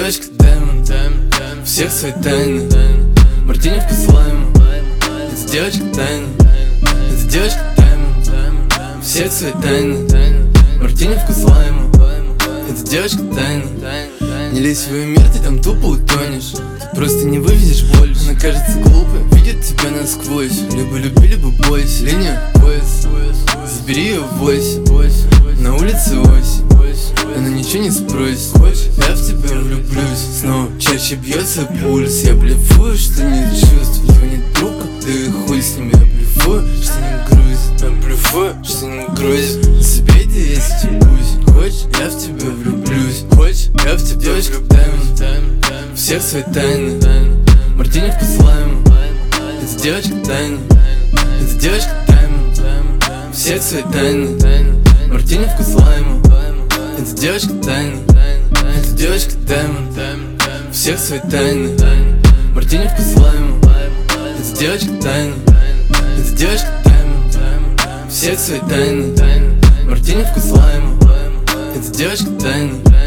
девочка Даймонд, всех свои тайны. Мартини вкус лайма. Это девочка тайна. Это девочка Даймонд, всех свои тайны. Мартини вкус лайма. Это девочка тайна. Не лезь в свой мир, ты там тупо утонешь. Ты просто не вывезешь больше. Она кажется глупой, видит тебя насквозь. Либо люби, либо бойся. Линия пояс, забери ее в 8. На улице осень, она ничего не спросит. Я в тебя влюблюсь. Снова чаще бьется пульс. Я блефую, что не чувствую. Звонит друг, да и хуй с ним. Я блефую, что не грузит. Я блефую, что не грузит. Забей, да я стебусь. Хочешь, я в тебя влюблюсь. Хочешь, я в тебя девочка Даймонд, всех свои тайны. Мартини вкус лайма. Это девочка тайна. Это девочка Даймонд, всех свои тайны. Мартини вкус лайма. Это девочка тайна. Это девочка Даймонд, всех свои тайны. Мартини вкус лайма. Это девочка тайна. Это девочка Даймонд, всех свои тайны. Мартини вкус лайма. Это девочка тайна.